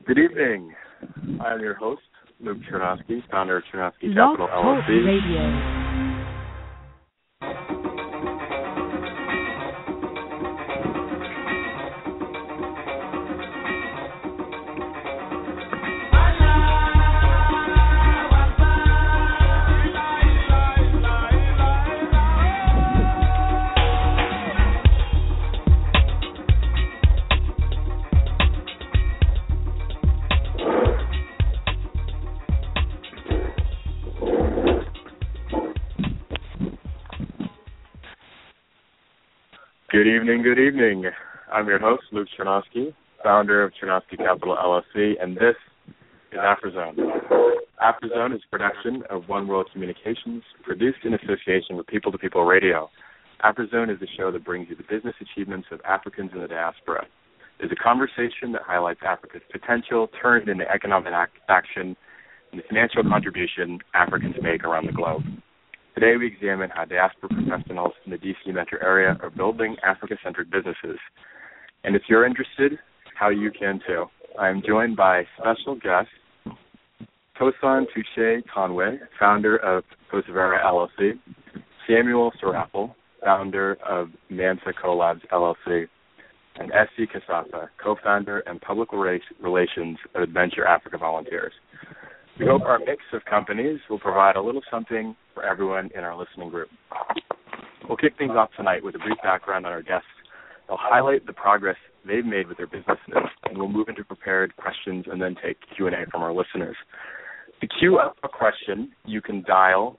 Good evening. I'm your host, Luke Chernosky, founder of Chernosky Capital LLC. Radio. Good evening. I'm your host, Luke Chernosky, founder of Chernosky Capital LLC, and this is AfriZone. AfriZone is a production of One World Communications, produced in association with People to People Radio. AfriZone is the show that brings you the business achievements of Africans in the diaspora. It's a conversation that highlights Africa's potential turned into economic action and the financial contribution Africans make around the globe. Today we examine how diaspora professionals in the D.C. metro area are building Africa-centered businesses. And if you're interested, how you can too. I'm joined by special guest, Tosan Touche Conway, founder of Persevera LLC, Samuel Sarafel, founder of Mansa Collabs LLC, and S.C. Kasasa, co-founder and public relations of Adventure Africa Volunteers. We hope our mix of companies will provide a little something for everyone in our listening group. We'll kick things off tonight with a brief background on our guests. They'll highlight the progress they've made with their businesses, and we'll move into prepared questions and then take Q&A from our listeners. To queue up a question, you can dial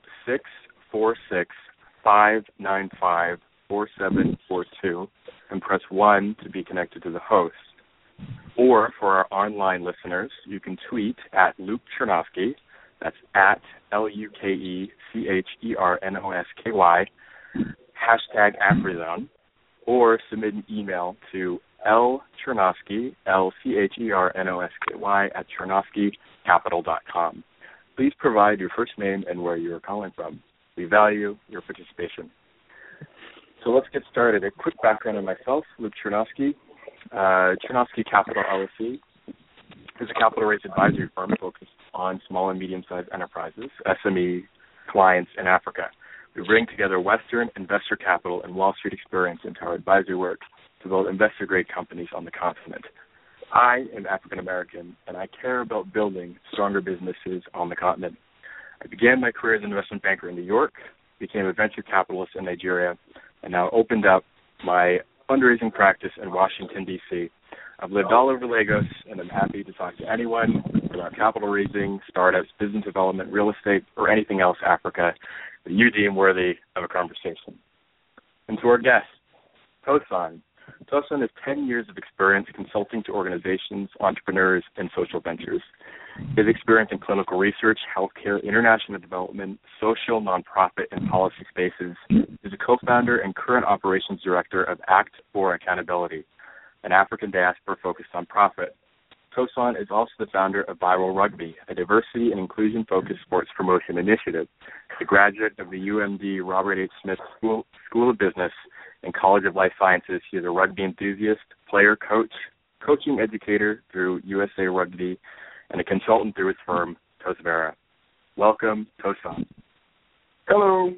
646-595-4742 and press 1 to be connected to the host. Or for our online listeners, you can tweet at Luke Chernosky, that's at LUKECHERNOSKY, hashtag AfriZone, or submit an email to lchernosky, LCHERNOSKY, at chernoskycapital.com. Please provide your first name and where you are calling from. We value your participation. So let's get started. A quick background on myself, Luke Chernosky. Chernosky Capital LLC is a capital-raised advisory firm focused on small and medium-sized enterprises, SME clients in Africa. We bring together Western investor capital and Wall Street experience into our advisory work to build investor-grade companies on the continent. I am African-American, and I care about building stronger businesses on the continent. I began my career as an investment banker in New York, became a venture capitalist in Nigeria, and now opened up my fundraising practice in Washington, D.C. I've lived all over Lagos, and I'm happy to talk to anyone about capital raising, startups, business development, real estate, or anything else Africa that you deem worthy of a conversation. And to our guest, Tosan. Tosan has 10 years of experience consulting to organizations, entrepreneurs, and social ventures. His experience in clinical research, healthcare, international development, social, nonprofit, and policy spaces is a co-founder and current operations director of Act for Accountability, an African diaspora focused on profit. Tosan is also the founder of Viral Rugby, a diversity and inclusion-focused sports promotion initiative. A graduate of the UMD Robert H. Smith School of Business and College of Life Sciences, he is a rugby enthusiast, player, coach, coaching educator through USA Rugby, and a consultant through his firm, Persevera. Welcome, Tosan. Hello.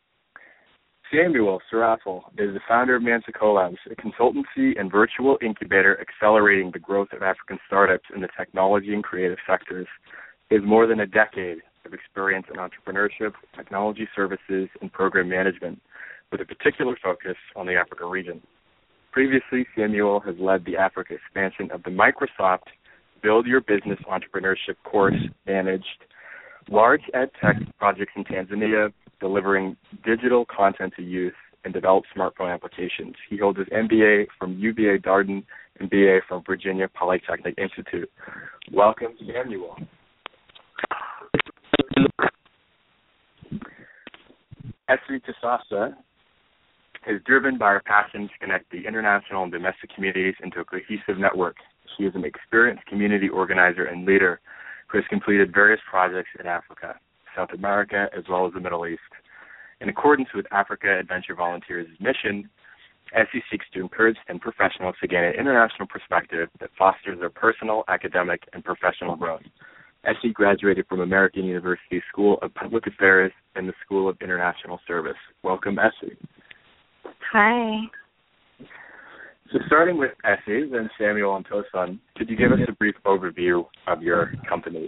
Samuel Sarafel is the founder of Mansa Collabs, a consultancy and virtual incubator accelerating the growth of African startups in the technology and creative sectors. He has more than a decade of experience in entrepreneurship, technology services, and program management, with a particular focus on the Africa region. Previously, Samuel has led the Africa expansion of the Microsoft Build Your Business Entrepreneurship course, managed large ed tech projects in Tanzania, delivering digital content to youth, and developed smartphone applications. He holds his MBA from UVA Darden and BA from Virginia Polytechnic Institute. Welcome, Samuel. S.C. Kasasa is driven by her passion to connect the international and domestic communities into a cohesive network. She is an experienced community organizer and leader who has completed various projects in Africa, South America, as well as the Middle East. In accordance with Africa Adventure Volunteers' mission, SE seeks to encourage STEM professionals to gain an international perspective that fosters their personal, academic, and professional growth. SE graduated from American University School of Public Affairs and the School of International Service. Welcome, SE. Hi. So starting with SE, then Samuel and Tosan, could you give us a brief overview of your companies?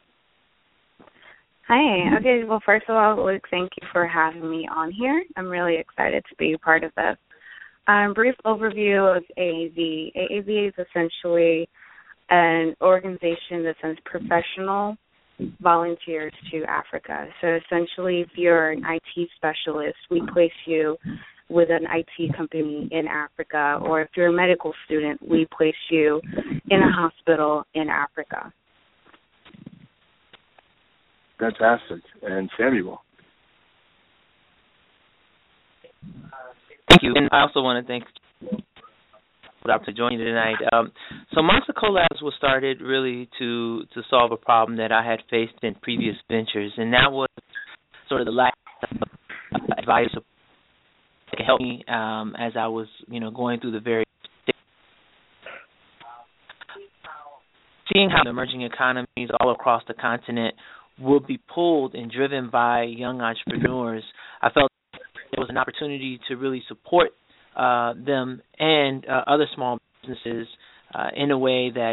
Hi. Okay, well, first of all, Luke, thank you for having me on here. I'm really excited to be a part of this. Brief overview of AAV. AAV is essentially an organization that sends professional volunteers to Africa. So essentially, if you're an IT specialist, we place you with an IT company in Africa, or if you're a medical student, we place you in a hospital in Africa. Fantastic. And Samuel? Thank you. And I also want to thank for joining tonight. So Monster Collabs was started really to solve a problem that I had faced in previous ventures, and that was sort of the lack of advice that could help me as I was, going through the various stages. Seeing how the emerging economies all across the continent will be pulled and driven by young entrepreneurs, I felt there was an opportunity to really support them and other small businesses in a way that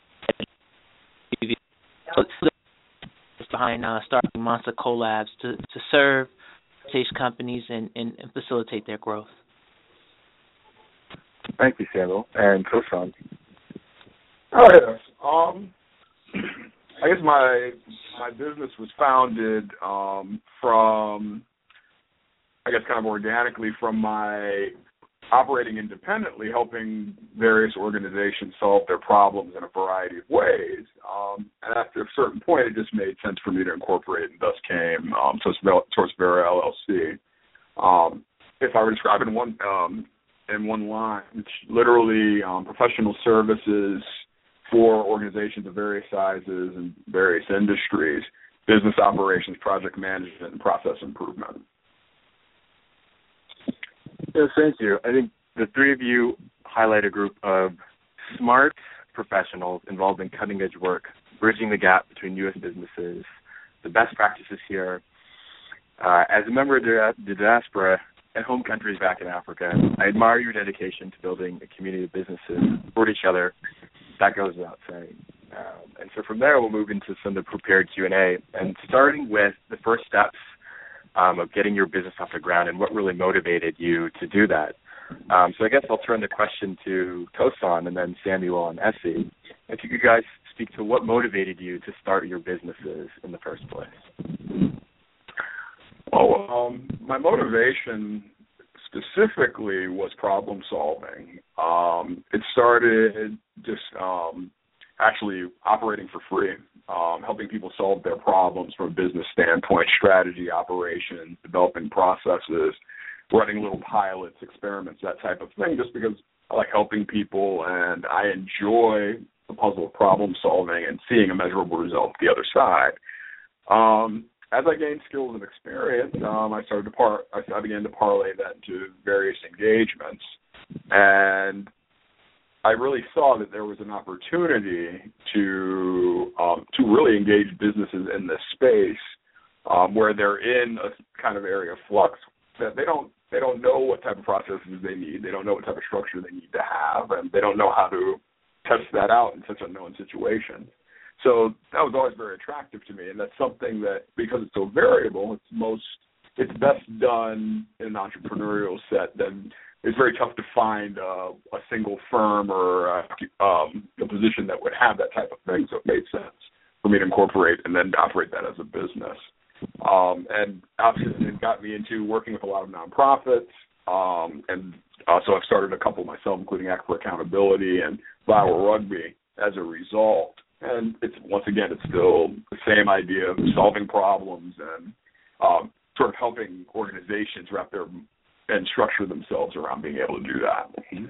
behind starting Monster Collabs to serve stage companies and facilitate their growth. Thank you, Samuel. And Tosan? Oh, yes. I guess my business was founded from, I guess, kind of organically from my operating independently, helping various organizations solve their problems in a variety of ways. And after a certain point, it just made sense for me to incorporate, and thus came Source Vera LLC. If I were to describe it in one line, it's literally professional services for organizations of various sizes and various industries, business operations, project management, and process improvement. Yes, thank you. I think the three of you highlight a group of smart professionals involved in cutting-edge work, bridging the gap between U.S. businesses, the best practices here. As a member of the diaspora and home countries back in Africa, I admire your dedication to building a community of businesses support each other. That goes without saying. And so from there, we'll move into some of the prepared Q&A, and starting with the first steps of getting your business off the ground and what really motivated you to do that. So I guess I'll turn the question to Tosan and then Samuel and Essie. If you could guys speak to what motivated you to start your businesses in the first place. Well, my motivation specifically was problem solving. It started just actually operating for free, helping people solve their problems from a business standpoint, strategy, operations, developing processes, running little pilots, experiments, that type of thing, just because I like helping people and I enjoy the puzzle of problem solving and seeing a measurable result the other side. As I gained skills and experience, I began to parlay that into various engagements, and I really saw that there was an opportunity to really engage businesses in this space where they're in a kind of area of flux that they don't know what type of processes they need, they don't know what type of structure they need to have, and they don't know how to test that out in such unknown situations. So that was always very attractive to me, and that's something that, because it's so variable, it's best done in an entrepreneurial set. Then it's very tough to find a single firm or a position that would have that type of thing. So it made sense for me to incorporate and then operate that as a business. And obviously it got me into working with a lot of nonprofits, and so I've started a couple myself, including Act for Accountability and Flower Rugby as a result. And it's still the same idea of solving problems and sort of helping organizations wrap their and structure themselves around being able to do that.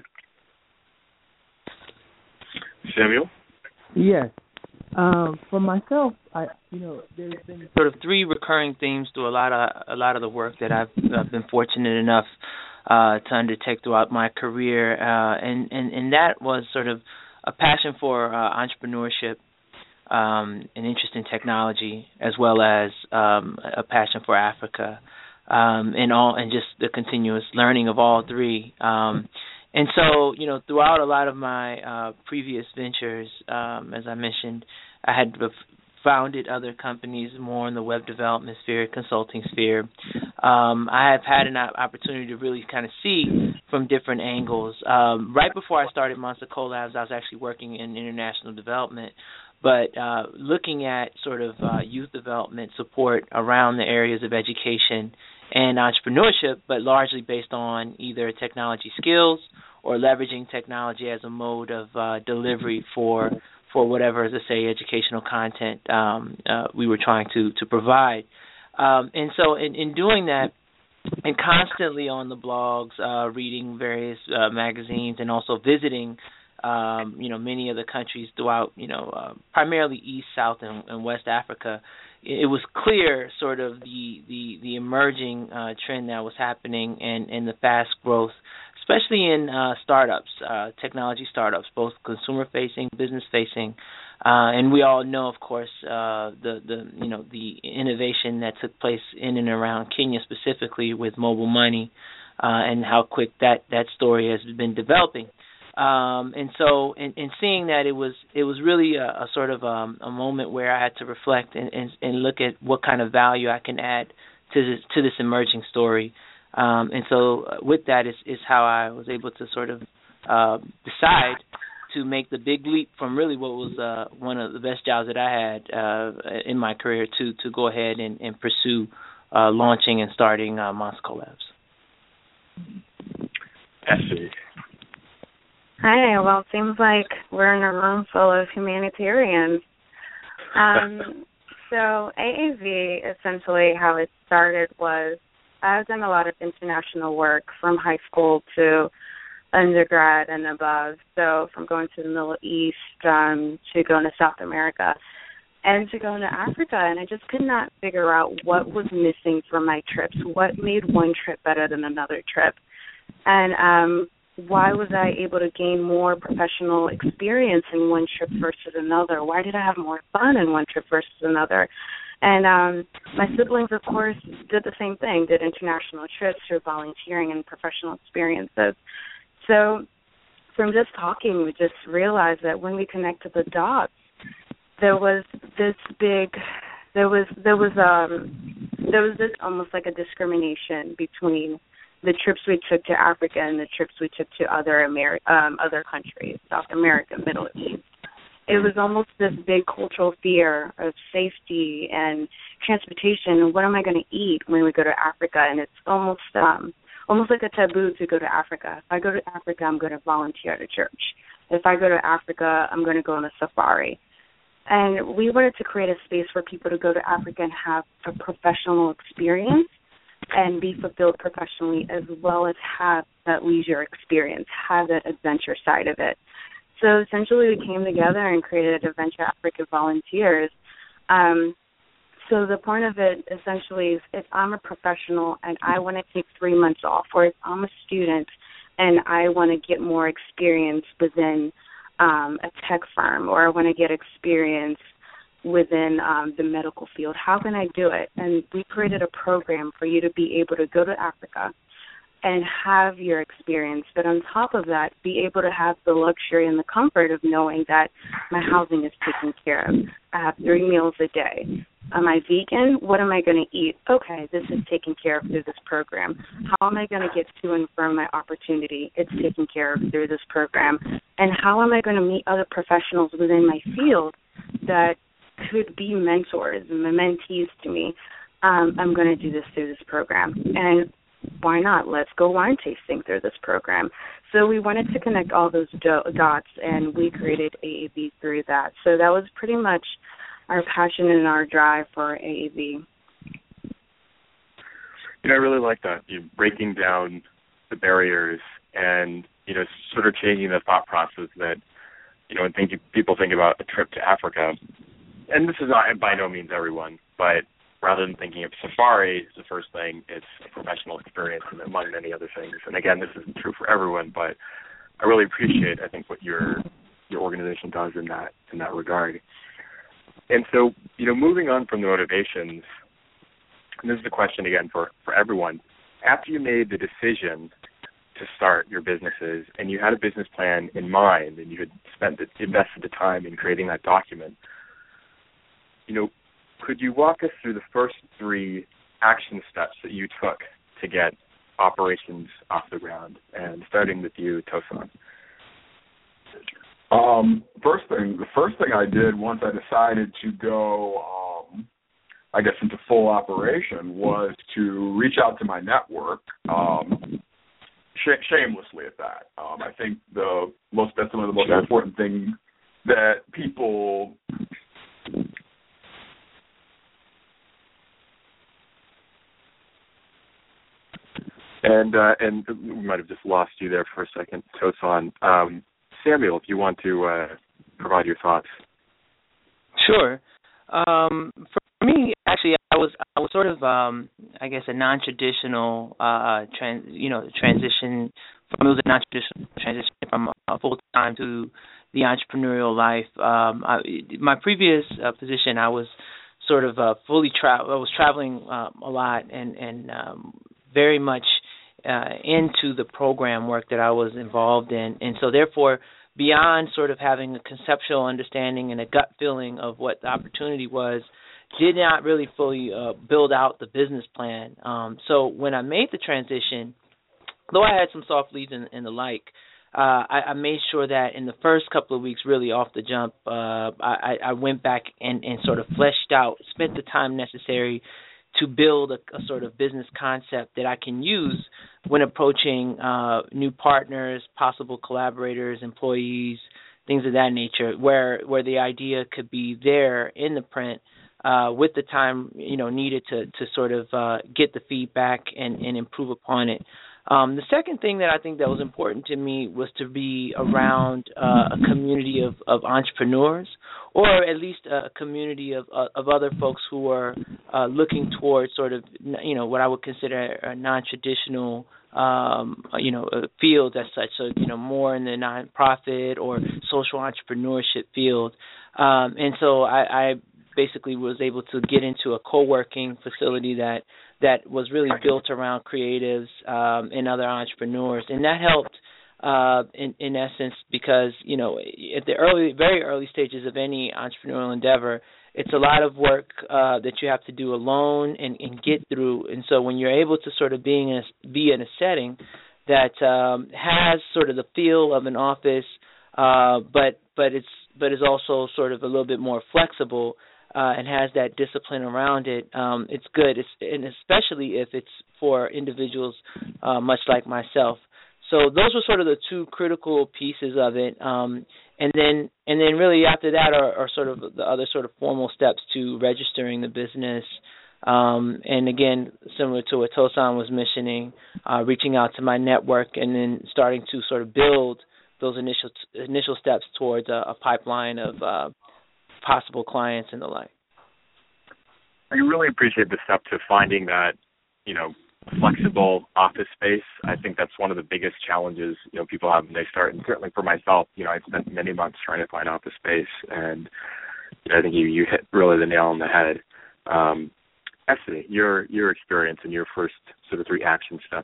Samuel? Yes. For myself, there's been sort of three recurring themes through a lot of the work that I've been fortunate enough to undertake throughout my career, and that was sort of a passion for entrepreneurship, an interest in technology, as well as a passion for Africa, and just the continuous learning of all three. And so, throughout a lot of my previous ventures, as I mentioned, I had founded other companies more in the web development sphere, consulting sphere. I have had an opportunity to really kind of see from different angles. Right before I started Monster Collabs, I was actually working in international development, but looking at sort of youth development support around the areas of education and entrepreneurship, but largely based on either technology skills or leveraging technology as a mode of delivery for whatever, let's say, educational content we were trying to provide. And so in doing that, and constantly on the blogs, reading various magazines, and also visiting, many of the countries throughout, primarily East, South, and West Africa, it was clear sort of the emerging trend that was happening and the fast growth, especially in startups, technology startups, both consumer-facing, business-facing, and we all know, of course, the innovation that took place in and around Kenya specifically with mobile money, and how quick that story has been developing. And so, in seeing that, it was really a sort of a moment where I had to reflect and look at what kind of value I can add to this emerging story. And so, with that is how I was able to sort of decide to make the big leap from really what was one of the best jobs that I had in my career to go ahead and pursue launching and starting Monster Collabs. Essie. Hi, well, it seems like we're in a room full of humanitarians. So AAV, essentially how it started was I've done a lot of international work from high school to undergrad and above, so from going to the Middle East to going to South America and to going to Africa, and I just could not figure out what was missing from my trips, what made one trip better than another trip, and why was I able to gain more professional experience in one trip versus another? Why did I have more fun in one trip versus another? And my siblings, of course, did the same thing, did international trips through volunteering and professional experiences. So from just talking, we just realized that when we connected the dots, there was this almost like a discrimination between the trips we took to Africa and the trips we took to other countries, South America, Middle East. It was almost this big cultural fear of safety and transportation. What am I going to eat when we go to Africa? And it's almost like a taboo to go to Africa. If I go to Africa, I'm going to volunteer at a church. If I go to Africa, I'm going to go on a safari. And we wanted to create a space for people to go to Africa and have a professional experience and be fulfilled professionally, as well as have that leisure experience, have that adventure side of it. So essentially we came together and created Adventure Africa Volunteers. So the point of it essentially is if I'm a professional and I want to take 3 months off, or if I'm a student and I want to get more experience within a tech firm, or I want to get experience within the medical field, how can I do it? And we created a program for you to be able to go to Africa and have your experience, but on top of that, be able to have the luxury and the comfort of knowing that my housing is taken care of. I have 3 meals a day. Am I vegan? What am I going to eat? Okay, this is taken care of through this program. How am I going to get to and from my opportunity? It's taken care of through this program. And how am I going to meet other professionals within my field that could be mentors and mentees to me? I'm going to do this through this program. And why not? Let's go wine tasting through this program. So we wanted to connect all those dots, and we created AAV through that. So that was pretty much our passion and our drive for AAV. I really like that. You're breaking down the barriers and, sort of changing the thought process that, when people think about a trip to Africa, and this is not by no means everyone, but rather than thinking of Safari as the first thing, it's a professional experience and among many other things. And again, this isn't true for everyone, but I really appreciate, I think, what your organization does in that regard. And so, moving on from the motivations, and this is the question again for everyone. After you made the decision to start your businesses and you had a business plan in mind and you had invested the time in creating that document, could you walk us through the first 3 action steps that you took to get operations off the ground? And starting with you, Tosan. The first thing I did once I decided to go, into full operation was to reach out to my network, shamelessly at that. I think that's one of the most important things that people. And we might have just lost you there for a second, Tosan. Samuel, if you want to provide your thoughts. Sure. For me, actually, I was sort of, a non-traditional transition. It was a non-traditional transition from full time to the entrepreneurial life. My previous position, I was sort of I was traveling a lot and very much into the program work that I was involved in, and so therefore, beyond sort of having a conceptual understanding and a gut feeling of what the opportunity was, did not really fully build out the business plan. So when I made the transition, though I had some soft leads and the like, I made sure that in the first couple of weeks, really off the jump, I went back and sort of fleshed out, spent the time necessary to build a sort of business concept that I can use when approaching new partners, possible collaborators, employees, things of that nature, where the idea could be there in the print with the time needed to sort of get the feedback and improve upon it. The second thing that I think that was important to me was to be around a community of entrepreneurs, or at least a community of other folks who are looking towards sort of what I would consider a non-traditional field as such. So more in the nonprofit or social entrepreneurship field, and so I basically was able to get into a co-working facility that was really built around creatives and other entrepreneurs, and that helped in essence because at the very early stages of any entrepreneurial endeavor, it's a lot of work that you have to do alone and get through, and so when you're able to sort of be in a setting that has sort of the feel of an office, but is also sort of a little bit more flexible. And has that discipline around it, it's good, and especially if it's for individuals much like myself. So those were sort of the 2 critical pieces of it, and then really after that are sort of the other sort of formal steps to registering the business. And again, similar to what Tosan was mentioning, reaching out to my network and then starting to sort of build those initial steps towards a pipeline of possible clients and the like. I really appreciate the step to finding that, flexible office space. I think that's one of the biggest challenges, people have when they start. And certainly for myself, I spent many months trying to find office space, and I think you hit really the nail on the head. Esther, your experience and your first sort of 3 action steps.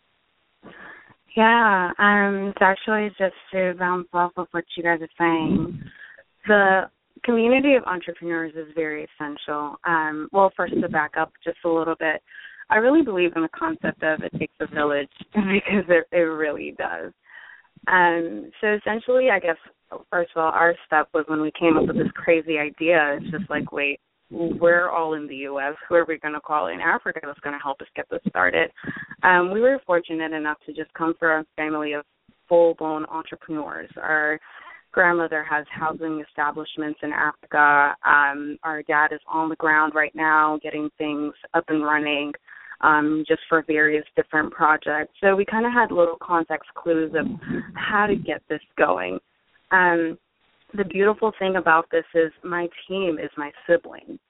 Yeah, it's actually just to bounce off of what you guys are saying. The community of entrepreneurs is very essential. First to back up just a little bit, I really believe in the concept of it takes a village because it really does. So essentially, I guess, first of all, our step was when we came up with this crazy idea. It's just like, wait, we're all in the U.S. Who are we going to call in Africa that's going to help us get this started? We were fortunate enough to just come from a family of full-blown entrepreneurs. Our grandmother has housing establishments in Africa. Our dad is on the ground right now getting things up and running just for various different projects. So we kind of had little context clues of how to get this going. The beautiful thing about this is my team is my siblings.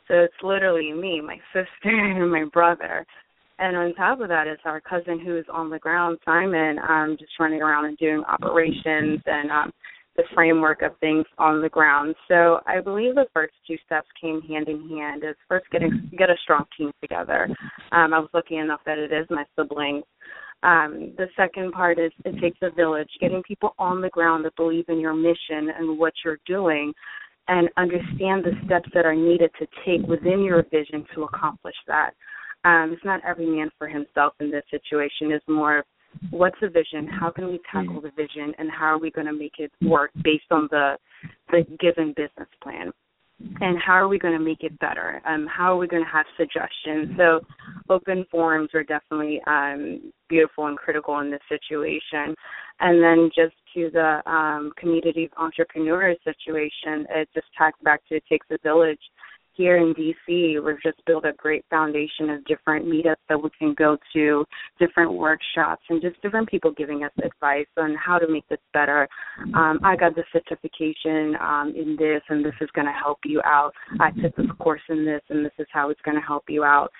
So it's literally me, my sister, and my brother. And on top of that is our cousin who is on the ground, Simon, just running around and doing operations and the framework of things on the ground. So I believe the first two steps came hand in hand. Is first get a strong team together. I was lucky enough that it is my siblings. The second part is it takes a village, getting people on the ground that believe in your mission and what you're doing and understand the steps that are needed to take within your vision to accomplish that. It's not every man for himself in this situation. It's more what's the vision, how can we tackle the vision, and how are we going to make it work based on the given business plan. And how are we going to make it better? How are we going to have suggestions? So open forums are definitely beautiful and critical in this situation. And then just to the community of entrepreneurs situation, it just ties back to it takes a village. Here in D.C., we've just built a great foundation of different meetups that we can go to, different workshops, and just different people giving us advice on how to make this better. I got the certification in this, and this is going to help you out. I took this course in this, and this is how it's going to help you out.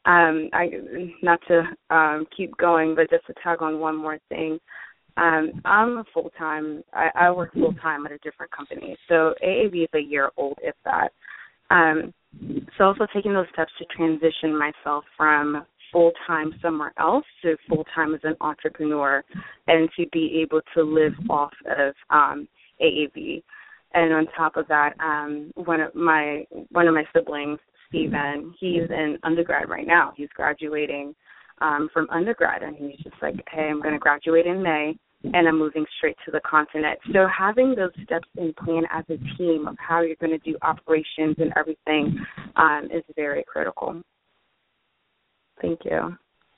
Not to keep going, but just to tag on one more thing. I'm a full-time, I work full-time at a different company. So AAV is a year old, if that. So also taking those steps to transition myself from full-time somewhere else to full-time as an entrepreneur and to be able to live off of AAV. And on top of that, one of my siblings, Steven, he's in undergrad right now. He's graduating from undergrad, and he's just like, hey, I'm going to graduate in May, and I'm moving straight to the continent. So having those steps in plan as a team of how you're going to do operations and everything is very critical. Thank you.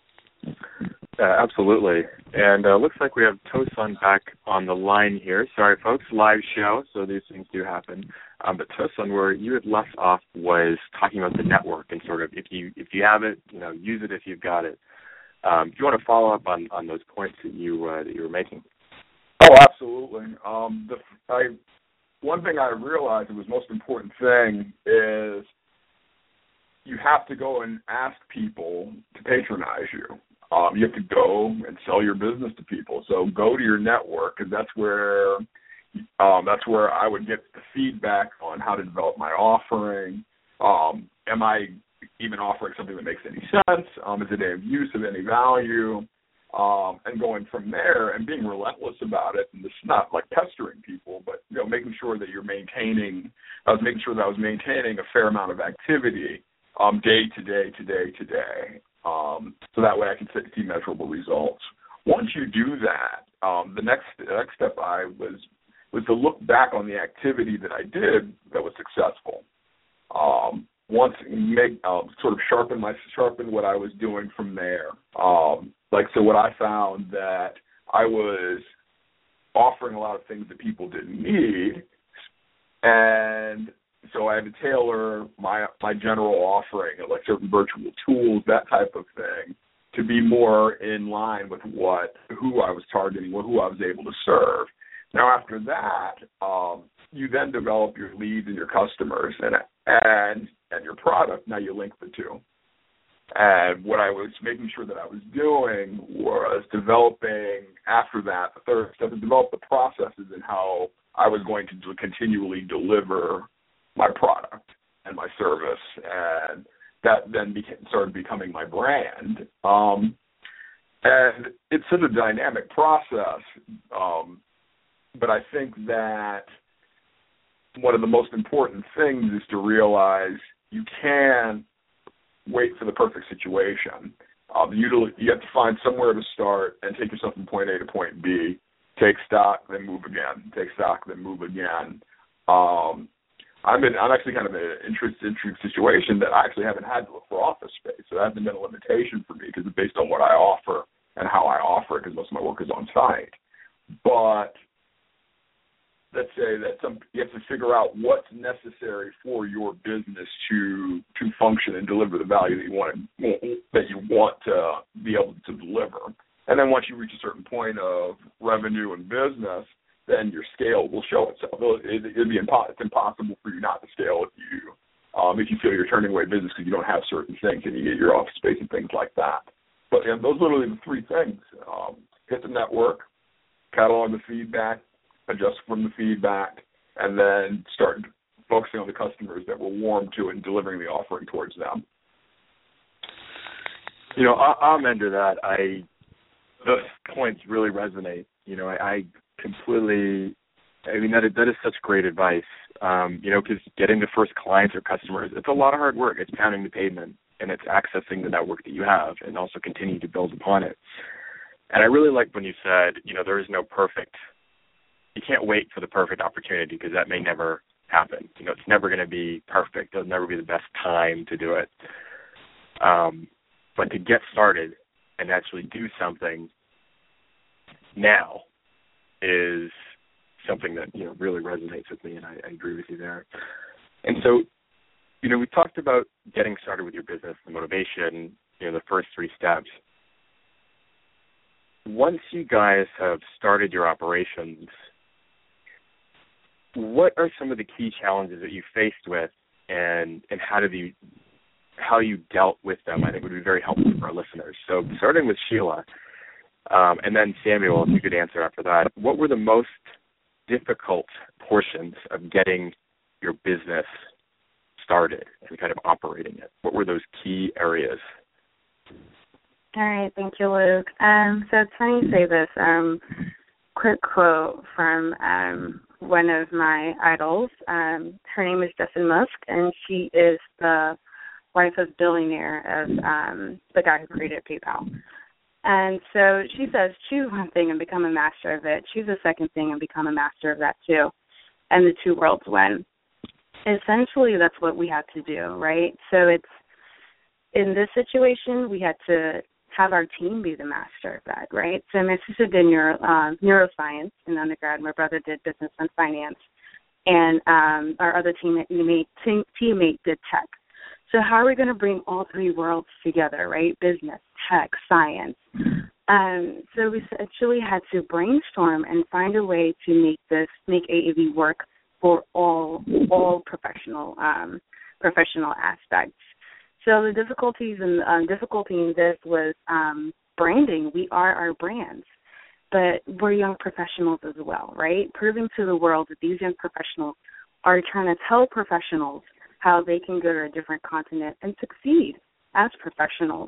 Absolutely. And looks like we have Tosun back on the line here. Sorry, folks, live show, so these things do happen. But Tosun, where you had left off was talking about the network and sort of if you have it, use it if you've got it. Do you want to follow up on those points that you were making? Oh, absolutely. One thing I realized the most important thing is you have to go and ask people to patronize you. You have to go and sell your business to people. So go to your network, because that's where I would get the feedback on how to develop my offering. Am I even offering something that makes any sense? Is it of use, of any value? And going from there and being relentless about it. And it's not like pestering people, but making sure that you're maintaining. I was making sure that I was maintaining a fair amount of activity day to day. So that way I can see measurable results. Once you do that, the next step was to look back on the activity that I did that was successful. Once sort of sharpen what I was doing from there. So what I found that I was offering a lot of things that people didn't need, and so I had to tailor my general offering, like certain virtual tools, that type of thing, to be more in line with who I was targeting, who I was able to serve. Now, after that, you then develop your leads and your customers and your product. Now you link the two. And what I was making sure that I was doing was developing, after that, the third step, to develop the processes and how I was going to continually deliver my product and my service. And that then started becoming my brand. And it's such a dynamic process. But I think that one of the most important things is to realize you can't wait for the perfect situation. You have to find somewhere to start and take yourself from point A to point B. Take stock, then move again. Take stock, then move again. I'm actually kind of in an interesting situation that I actually haven't had to look for office space. So that hasn't been a limitation for me because it's based on what I offer and how I offer it, because most of my work is on site. But let's say that you have to figure out what's necessary for your business to function and deliver the value that you want to be able to deliver. And then once you reach a certain point of revenue and business, then your scale will show itself. It's impossible for you not to scale if if you feel you're turning away business because you don't have certain things and you get your office space and things like that. But those are literally the three things. Hit the network, catalog the feedback, adjust from the feedback, and then start focusing on the customers that we're warm to and delivering the offering towards them. I'm into that. Those points really resonate. I completely, that is such great advice. Because getting the first clients or customers, it's a lot of hard work. It's pounding the pavement, and it's accessing the network that you have and also continuing to build upon it. And I really like when you said, there is no perfect, you can't wait for the perfect opportunity because that may never happen. It's never going to be perfect. It'll never be the best time to do it. But to get started and actually do something now is something that, really resonates with me, and I agree with you there. And so, we talked about getting started with your business, the motivation, the first three steps. Once you guys have started your operations, what are some of the key challenges that you faced with, and how you dealt with them? I think would be very helpful for our listeners. So starting with Sheila, and then Samuel, if you could answer after that, what were the most difficult portions of getting your business started and kind of operating it? What were those key areas? All right, thank you, Luke. So it's funny you say this. Quick quote from one of my idols. Her name is Jessamyn Musk, and she is the wife of billionaire of the guy who created PayPal. And so she says, choose one thing and become a master of it. Choose a second thing and become a master of that too. And the two worlds win. Essentially, that's what we had to do, right? So it's, in this situation, we had to have our team be the master of that, right? So my sister did neuroscience in undergrad. My brother did business and finance. And our other teammate did tech. So how are we going to bring all three worlds together, right? Business, tech, science. So we actually had to brainstorm and find a way to make AAV work for all professional aspects. So the difficulty in this was branding. We are our brands, but we're young professionals as well, right? Proving to the world that these young professionals are trying to tell professionals how they can go to a different continent and succeed as professionals.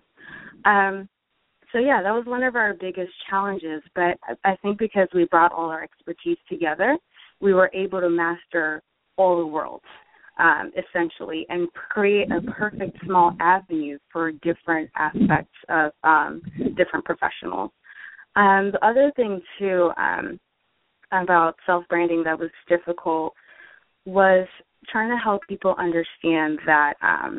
So, yeah, that was one of our biggest challenges. But I think because we brought all our expertise together, we were able to master all the worlds, essentially, and create a perfect small avenue for different aspects of different professionals. The other thing, too, about self-branding that was difficult was trying to help people understand that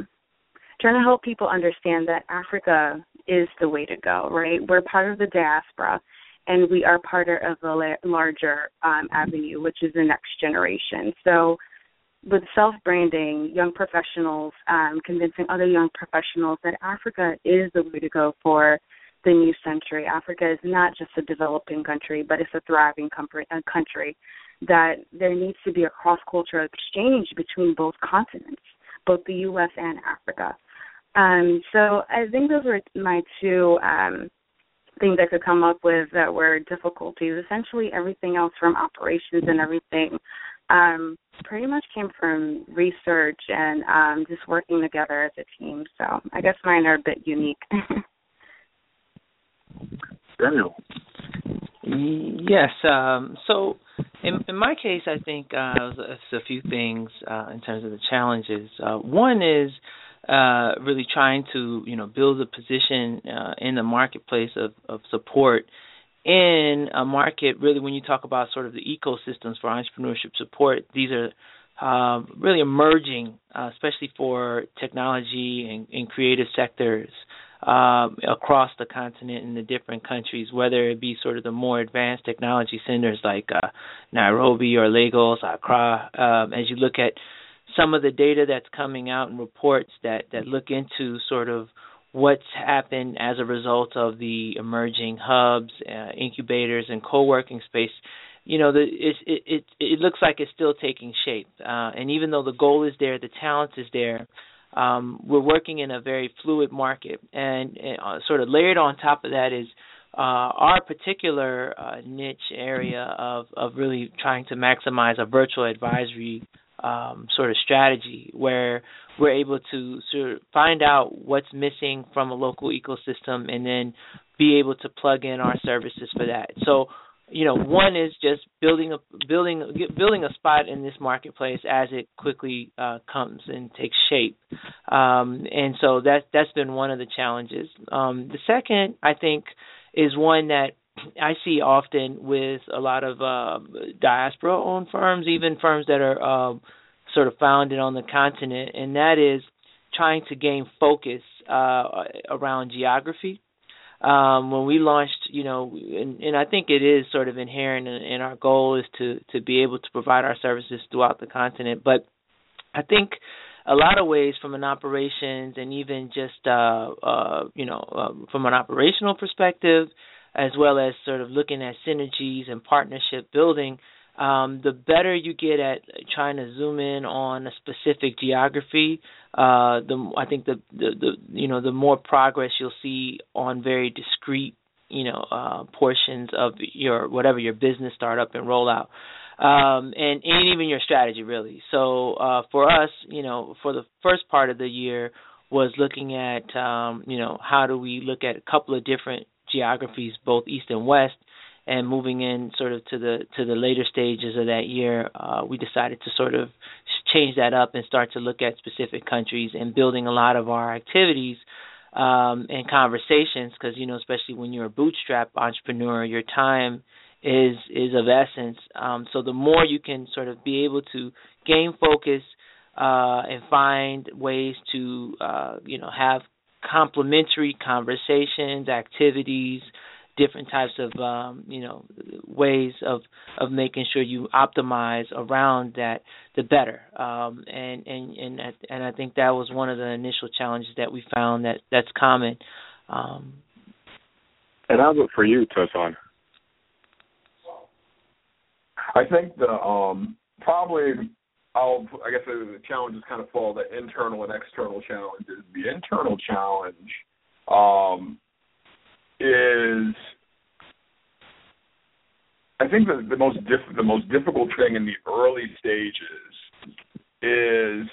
Africa is the way to go, right? We're part of the diaspora, and we are part of a larger avenue, which is the next generation. So with self-branding, young professionals, convincing other young professionals that Africa is the way to go for the new century. Africa is not just a developing country, but it's a thriving country, that there needs to be a cross-cultural exchange between both continents, both the U.S. and Africa. So I think those were my two things I could come up with that were difficulties. Essentially everything else from operations and everything pretty much came from research and just working together as a team. So I guess mine are a bit unique. Daniel. Yes. So in my case, I think it's a few things in terms of the challenges. One is really trying to build a position in the marketplace of support in a market. Really, when you talk about sort of the ecosystems for entrepreneurship support, these are really emerging, especially for technology and creative sectors across the continent in the different countries, whether it be sort of the more advanced technology centers like Nairobi or Lagos, Accra. As you look at some of the data that's coming out and reports that look into sort of what's happened as a result of the emerging hubs, incubators, and co-working space, it looks like it's still taking shape. And even though the goal is there, the talent is there, we're working in a very fluid market. And sort of layered on top of that is our particular niche area of really trying to maximize a virtual advisory sort of strategy where we're able to sort of find out what's missing from a local ecosystem and then be able to plug in our services for that. So, one is just building a spot in this marketplace as it quickly comes and takes shape. And so that's been one of the challenges. The second, I think, is one that I see often with a lot of diaspora-owned firms, even firms that are sort of founded on the continent, and that is trying to gain focus around geography. When we launched, and I think it is sort of inherent in our goal is to be able to provide our services throughout the continent. But I think a lot of ways from an operations and even just, from an operational perspective, as well as sort of looking at synergies and partnership building, the better you get at trying to zoom in on a specific geography, I think the more progress you'll see on very discrete, portions of whatever your business startup and rollout, and even your strategy really. So for us, for the first part of the year was looking at, how do we look at a couple of different geographies, both east and west. And moving in sort of to the later stages of that year, we decided to sort of change that up and start to look at specific countries and building a lot of our activities and conversations because, especially when you're a bootstrap entrepreneur, your time is of essence. So the more you can sort of be able to gain focus and find ways to, have complementary conversations, activities, different types of, ways of making sure you optimize around that, the better. And I think that was one of the initial challenges that we found that's common. And how about for you, Tosan? I think the challenges kind of fall the internal and external challenges. The internal challenge is, I think the most difficult thing in the early stages is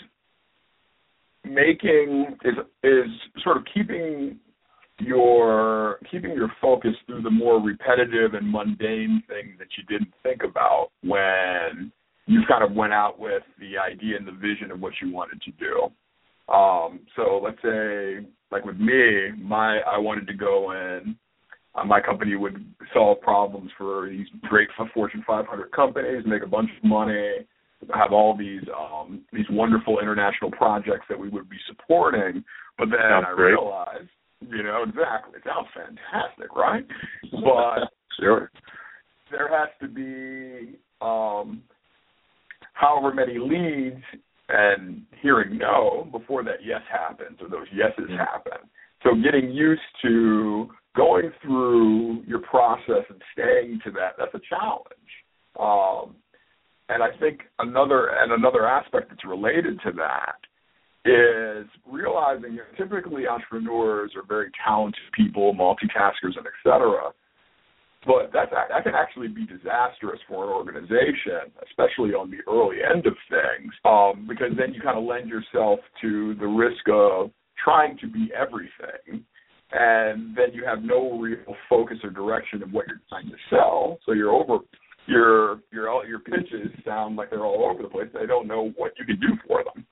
sort of keeping your focus through the more repetitive and mundane things that you didn't think about when you kind of went out with the idea and the vision of what you wanted to do. So let's say, like with me, I wanted to go in. My company would solve problems for these great Fortune 500 companies, make a bunch of money, have all these wonderful international projects that we would be supporting. But then I realized, exactly, it sounds fantastic, right? But sure, there has to be however many leads and hearing no before that yes happens or those yeses happen. So getting used to going through your process and staying to that's a challenge. And I think another aspect that's related to that is realizing that typically entrepreneurs are very talented people, multitaskers, and et cetera. But that can actually be disastrous for an organization, especially on the early end of things, because then you kind of lend yourself to the risk of trying to be everything, and then you have no real focus or direction of what you're trying to sell. So your pitches sound like they're all over the place. They don't know what you can do for them.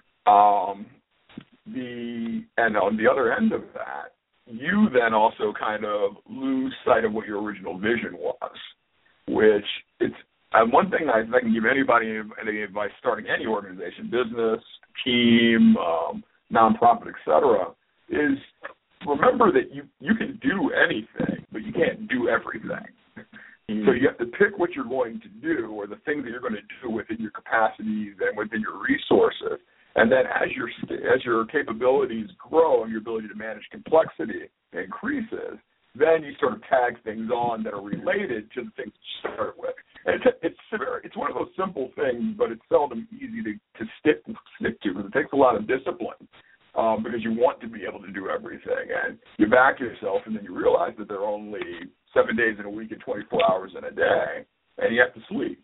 And on the other end of that, you then also kind of lose sight of what your original vision was, which one thing I can give anybody any advice starting any organization, business, team, nonprofit, et cetera, is remember that you can do anything, but you can't do everything. So you have to pick what you're going to do or the things that you're going to do within your capacities and within your resources. And then as your capabilities grow and your ability to manage complexity increases, then you sort of tag things on that are related to the things you start with. It's one of those simple things, but it's seldom easy to stick to because it takes a lot of discipline. Because you want to be able to do everything, and you back yourself, and then you realize that there are only 7 days in a week and 24 hours in a day, and you have to sleep.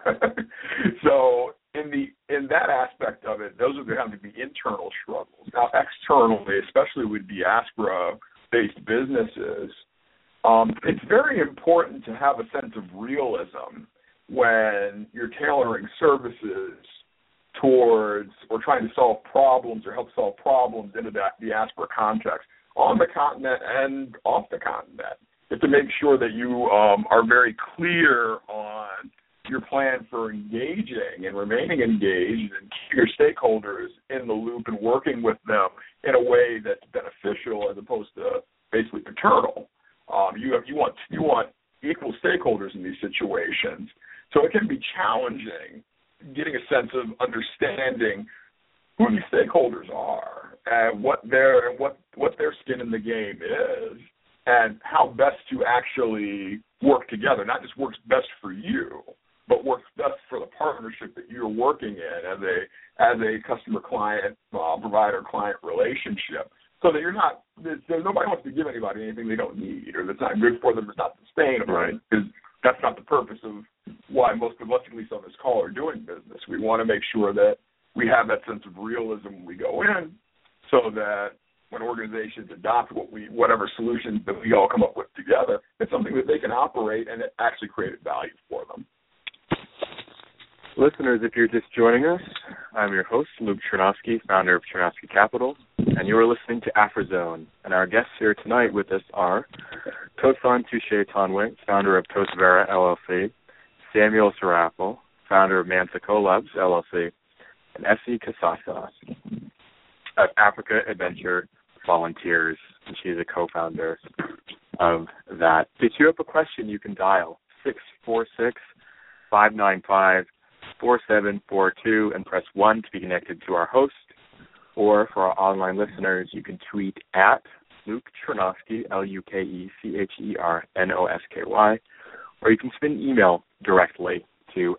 So in that aspect of it, those are going to have to be internal struggles. Now, externally, especially with diaspora-based businesses, it's very important to have a sense of realism when you're tailoring services towards or trying to solve problems or help solve problems into that diaspora context on the continent and off the continent. You have to make sure that you are very clear on your plan for engaging and remaining engaged and keeping your stakeholders in the loop and working with them in a way that's beneficial as opposed to basically paternal. You want equal stakeholders in these situations. So it can be challenging getting a sense of understanding who these stakeholders are and what their skin in the game is and how best to actually work together. Not just works best for you, but works best for the partnership that you're working in as a customer-client, provider-client relationship. So that nobody wants to give anybody anything they don't need or that's not good for them, it's not sustainable. Right. Because that's not the purpose of why most of us, at least on this call, are doing business. We want to make sure that we have that sense of realism when we go in so that when organizations adopt whatever solutions that we all come up with together, it's something that they can operate and it actually created value for them. Listeners, if you're just joining us, I'm your host, Luke Chernovsky, founder of Chernovsky Capital, and you are listening to AfriZone. And our guests here tonight with us are Tosin Touche Tonwe, founder of Tosvera LLC, Samuel Sarapple, founder of Mansa Collabs LLC, and Essie Kasasa of Africa Adventure Volunteers, and she's a co-founder of that. If you have a question, you can dial 646-595-4742 and press 1 to be connected to our host. Or for our online listeners, you can tweet at Luke Chernovsky, LukeChernosky, or you can send an email directly to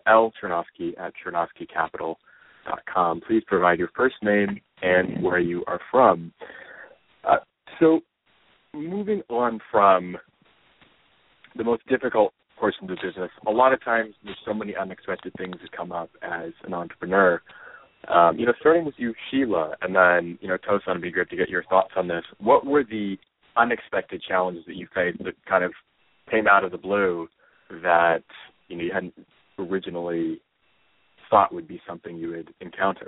lchernovsky@chernovskycapital.com. Please provide your first name and where you are from. So moving on from the most difficult portions of business, a lot of times there's so many unexpected things that come up as an entrepreneur. Starting with you, Sheila, and then, Tosin, it'd be great to get your thoughts on this. What were the unexpected challenges that you faced that kind of came out of the blue that, you hadn't originally thought would be something you would encounter?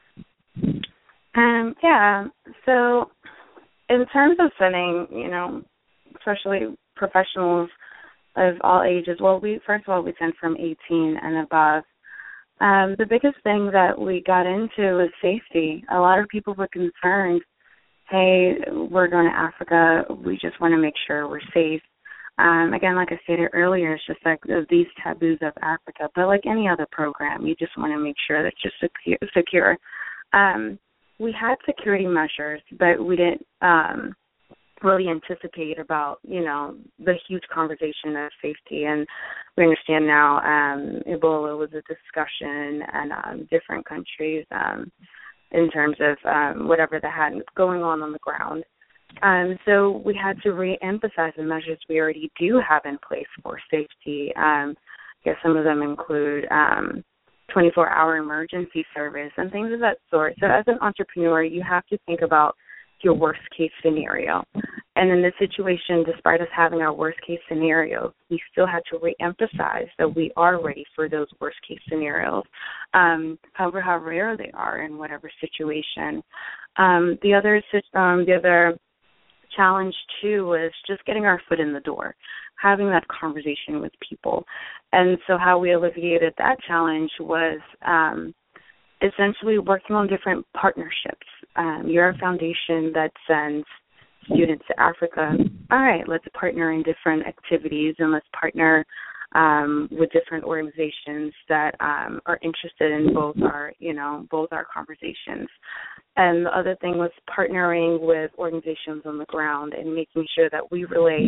So in terms of sending, especially professionals of all ages, we send from 18 and above. The biggest thing that we got into was safety. A lot of people were concerned, hey, we're going to Africa, we just want to make sure we're safe. Again, like I stated earlier, it's just like these taboos of Africa, but like any other program, you just want to make sure that you're secure. We had security measures, but we didn't really anticipate about, the huge conversation of safety. And we understand now Ebola was a discussion in different countries in terms of whatever they had going on the ground. So we had to re-emphasize the measures we already do have in place for safety. Some of them include 24-hour emergency service and things of that sort. So as an entrepreneur, you have to think about your worst-case scenario. And in this situation, despite us having our worst-case scenarios, we still had to re-emphasize that we are ready for those worst-case scenarios, however how rare they are in whatever situation. The other challenge, too, was just getting our foot in the door, having that conversation with people. And so how we alleviated that challenge was essentially working on different partnerships. You're a foundation that sends students to Africa. All right, let's partner in different activities and let's partner with different organizations that are interested in both our conversations. And the other thing was partnering with organizations on the ground and making sure that we relay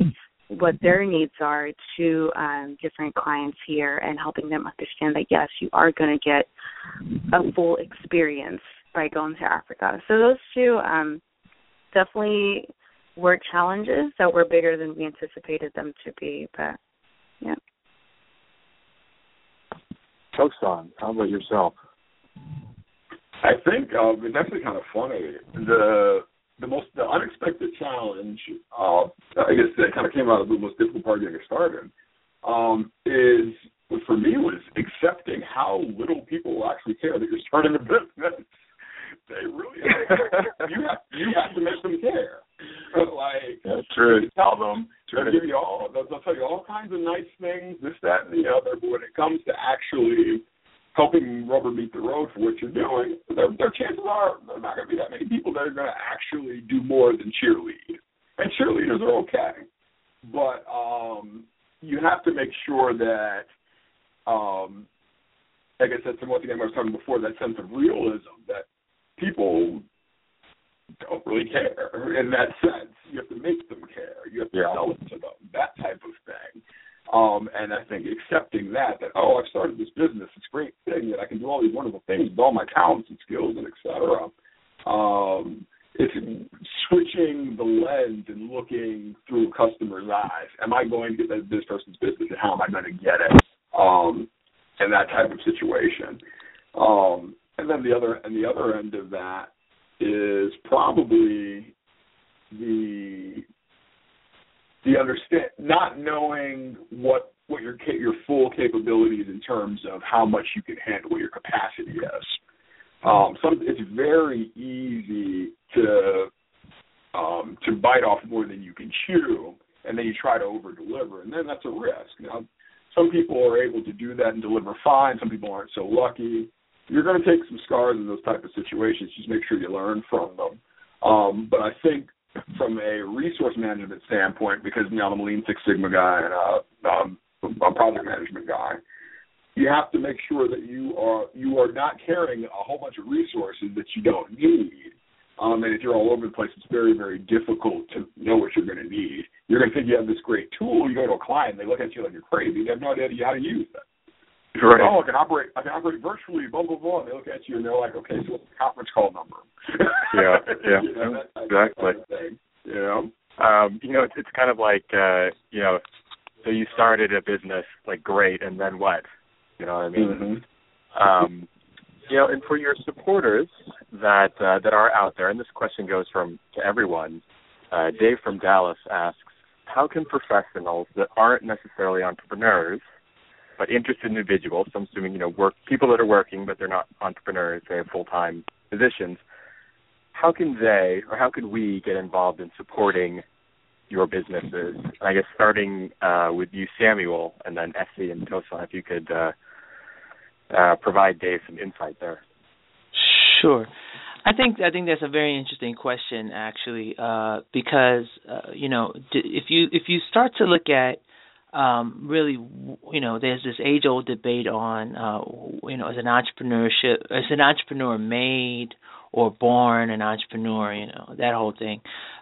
what their needs are to different clients here and helping them understand that, yes, you are going to get a full experience by going to Africa. So those two definitely were challenges that were bigger than we anticipated them to be, but yeah. Tosan, how about yourself? I think it's actually kind of funny. The unexpected challenge, I guess that kind of came out of the most difficult part of getting started, for me was accepting how little people actually care that you're starting a business. They really you have to make them care. Like, that's true. Tell them, they'll tell you all kinds of nice things, this, that, and the other, but when it comes to actually helping rubber meet the road for what you're doing, their chances are there's not going to be that many people that are going to actually do more than cheerlead. And cheerleaders are okay, but you have to make sure that, like I said, once again, I was talking before, that sense of realism, that people don't really care in that sense. You have to make them care. You have to sell it to them, that type of thing. And I think accepting that I've started this business, it's a great thing that I can do all these wonderful things with all my talents and skills and et cetera. It's switching the lens and looking through a customer's eyes. Am I going to get this person's business, and how am I going to get it? And that type of situation. And then the other end of that is probably the not knowing what your full capabilities in terms of how much you can handle, what your capacity is. It's very easy to bite off more than you can chew, and then you try to over deliver, and then that's a risk. Now, some people are able to do that and deliver fine. Some people aren't so lucky. You're going to take some scars in those type of situations. Just make sure you learn from them. But I think from a resource management standpoint, because I'm a Lean Six Sigma guy and a project management guy, you have to make sure that you are not carrying a whole bunch of resources that you don't need. And if you're all over the place, it's very, very difficult to know what you're going to need. You're going to think you have this great tool. You go to a client, and they look at you like you're crazy. They have no idea how to use it. Right. Oh, I can operate virtually, blah, blah, blah. And they look at you, and they're like, okay, so what's the conference call number? Yeah, exactly. It's kind of like, so you started a business, like, great, and then what? You know what I mean? Mm-hmm. And for your supporters that are out there, and this question goes to everyone, Dave from Dallas asks, how can professionals that aren't necessarily entrepreneurs, but interested individuals, so I'm assuming, people that are working, but they're not entrepreneurs, they have full-time positions, how can we get involved in supporting your businesses? And I guess starting with you, Samuel, and then Essie and Tosan, if you could provide Dave some insight there. Sure. I think that's a very interesting question, actually, because if you start to look at really, there's this age-old debate on, is an entrepreneur made or born an entrepreneur, that whole thing.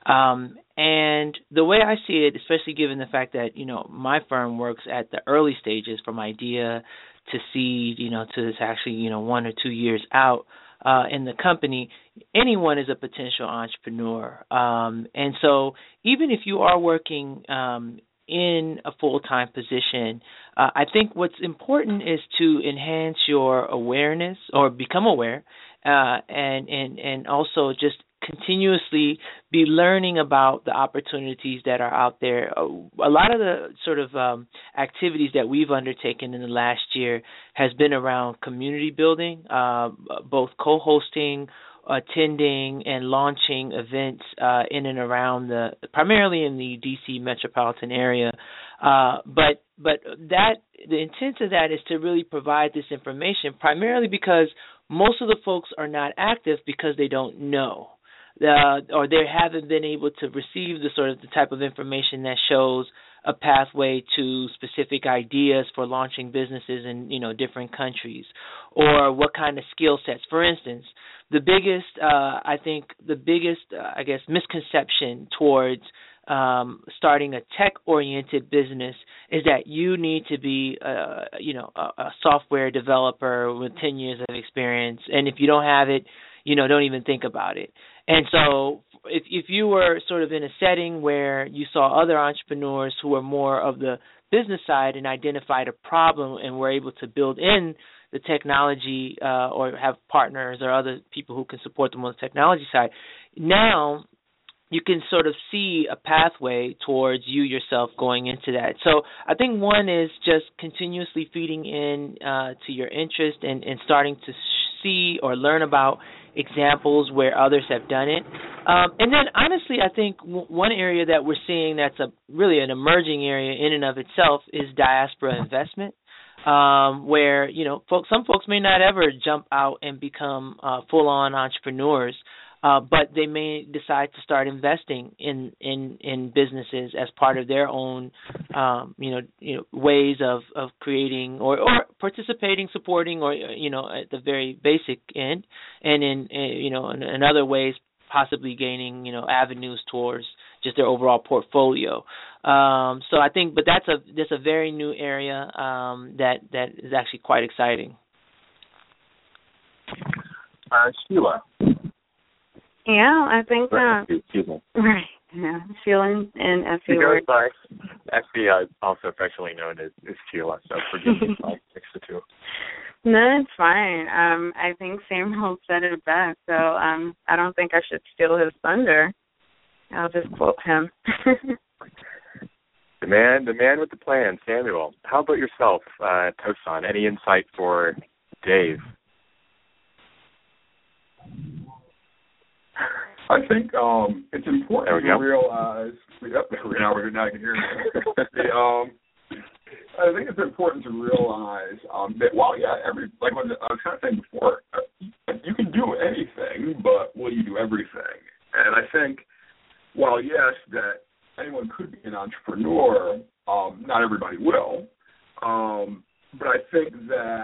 And the way I see it, especially given the fact that, my firm works at the early stages from idea to seed, to this actually, 1 or 2 years out in the company, anyone is a potential entrepreneur. And so even if you are working in a full-time position, I think what's important is to enhance your awareness or become aware and also just continuously be learning about the opportunities that are out there. A lot of the sort of activities that we've undertaken in the last year has been around community building, both co-hosting, attending, and launching events in and around primarily in the D.C. metropolitan area. But the intent of that is to really provide this information, primarily because most of the folks are not active because they don't know. Or they haven't been able to receive the type of information that shows a pathway to specific ideas for launching businesses in different countries, or what kind of skill sets. For instance, the biggest misconception towards starting a tech-oriented business is that you need to be, a software developer with 10 years of experience. And if you don't have it, don't even think about it. And so if you were sort of in a setting where you saw other entrepreneurs who were more of the business side and identified a problem and were able to build in the technology or have partners or other people who can support them on the technology side, now you can sort of see a pathway towards you yourself going into that. So I think one is just continuously feeding in to your interest and starting to see or learn about examples where others have done it. And then honestly, I think one area that we're seeing that's really an emerging area in and of itself is diaspora investment. Where some folks may not ever jump out and become full-on entrepreneurs, but they may decide to start investing in businesses as part of their own ways of creating or participating, supporting, or at the very basic end, and in other ways possibly gaining avenues towards just their overall portfolio. So I think, but that's a very new area that is actually quite exciting. Sheila. Yeah, I think excuse me. Right. Yeah, Sheila and Effie. Effie, also affectionately known as Sheila, so forgive me if I mix the two. No, it's fine. I think Samuel said it best, so I don't think I should steal his thunder. I'll just quote him. The man with the plan, Samuel. How about yourself, Tosan? Any insight for Dave? I think it's important to realize. Now I can hear me. I think it's important to realize that while like what I was kind of saying before, you can do anything, but will you do everything? And I think while yes, that anyone could be an entrepreneur, not everybody will. But I think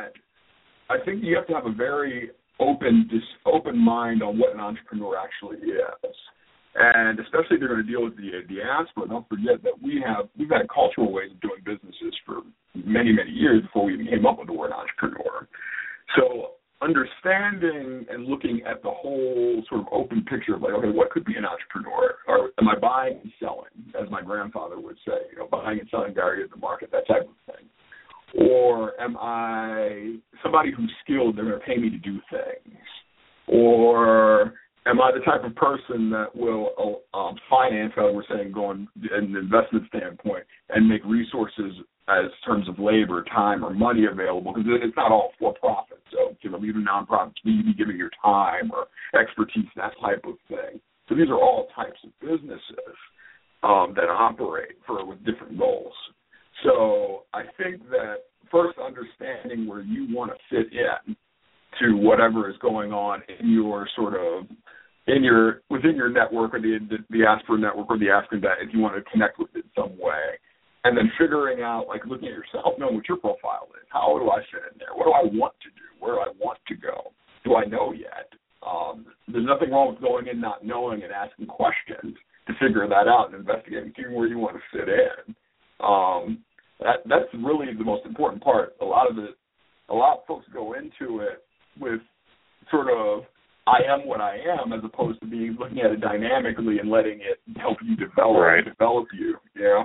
you have to have a very open mind on what an entrepreneur actually is. And especially if you're going to deal with the diaspora, don't forget that we've had cultural ways of doing businesses for many, many years before we even came up with the word entrepreneur. So understanding and looking at the whole sort of open picture of like, okay, what could be an entrepreneur? Or am I buying and selling, as my grandfather would say, buying and selling variety of the market, that type of thing. Or am I somebody who's skilled, they're going to pay me to do things? Or am I the type of person that will finance, as we're saying, going in an investment standpoint, and make resources as terms of labor, time, or money available? Because it's not all for profit. So, even nonprofits, you be giving your time or expertise, that type of thing. So these are all types of businesses that operate with different goals. So I think that first understanding where you want to fit in to whatever is going on in your within your network or the diaspora network or the African diet, if you want to connect with it in some way, and then figuring out, like looking at yourself, knowing what your profile is. How do I fit in there? What do I want to do? Where do I want to go? Do I know yet? There's nothing wrong with going in not knowing and asking questions to figure that out and investigating, seeing where you want to fit in. That's really the most important part. A lot of folks go into it with sort of, I am what I am, as opposed to looking at it dynamically and letting it help you develop you. Yeah.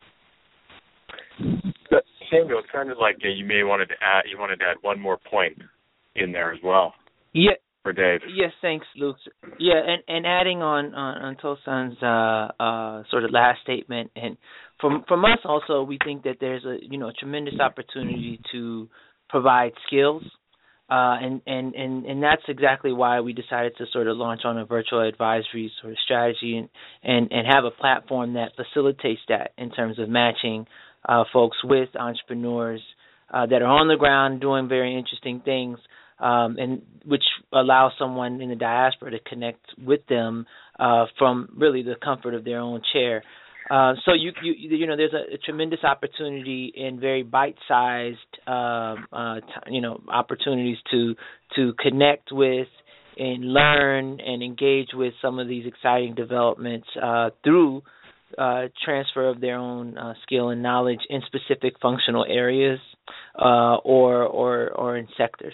Samuel, it sounded like you wanted to add one more point in there as well. Yeah. For Dave. Yes, thanks, Luke. Yeah, and adding on Tosan's sort of last statement, and from us also, we think that there's a tremendous opportunity to provide skills, and that's exactly why we decided to sort of launch on a virtual advisory sort of strategy and have a platform that facilitates that in terms of matching folks with entrepreneurs that are on the ground doing very interesting things, and which allows someone in the diaspora to connect with them from really the comfort of their own chair. So there's a tremendous opportunity in very bite-sized opportunities to connect with and learn and engage with some of these exciting developments through transfer of their own skill and knowledge in specific functional areas or in sectors.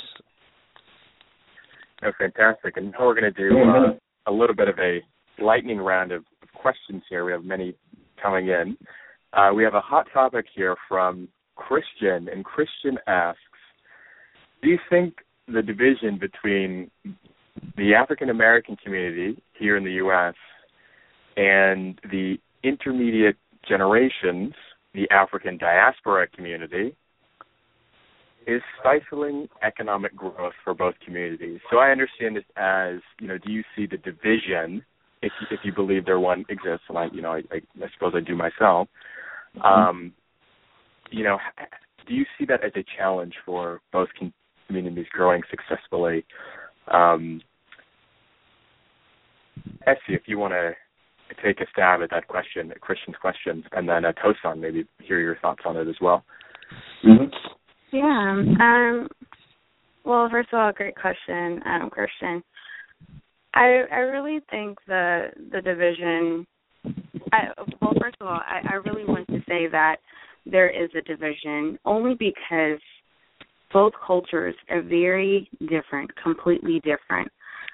Oh, fantastic. And now we're going to do a little bit of a lightning round of questions here. We have many coming in. We have a hot topic here from Christian, and Christian asks, do you think the division between the African American community here in the U.S. and the intermediate generations, the African diaspora community, is stifling economic growth for both communities? So I understand this as, do you see the division, if you believe there one exists, and I suppose I do myself, do you see that as a challenge for both communities growing successfully? Essie, if you want to take a stab at that question, Christian's question, and then Tosan, maybe hear your thoughts on it as well. Mm-hmm. Yeah. Well, first of all, great question, Christian. I really think the division. First of all, I really want to say that there is a division only because both cultures are very different, completely different.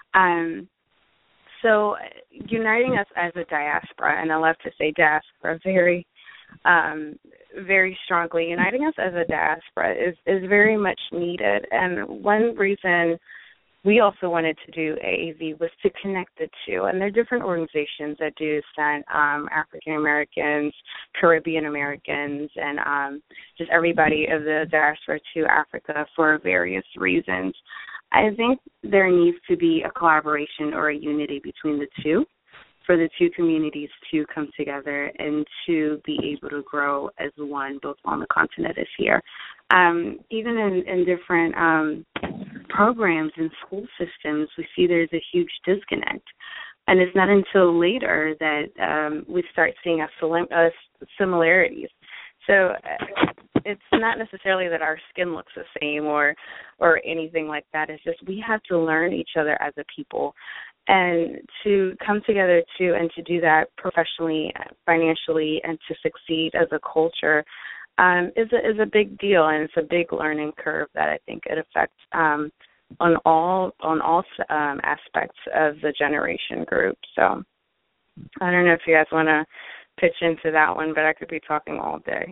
So uniting us as a diaspora, and I love to say diaspora very, very strongly, uniting us as a diaspora is very much needed. And one reason we also wanted to do AAV was to connect the two. And there are different organizations that do send African Americans, Caribbean Americans, and just everybody of the diaspora to Africa for various reasons. I think there needs to be a collaboration or a unity between the two for the two communities to come together and to be able to grow as one, both on the continent as here. Even in different programs and school systems, we see there's a huge disconnect. And it's not until later that we start seeing similarities. So it's not necessarily that our skin looks the same or anything like that. It's just we have to learn each other as a people. And to come together and to do that professionally, financially, and to succeed as a culture is a big deal, and it's a big learning curve that I think it affects on all aspects of the generation group. So I don't know if you guys want to pitch into that one, but I could be talking all day.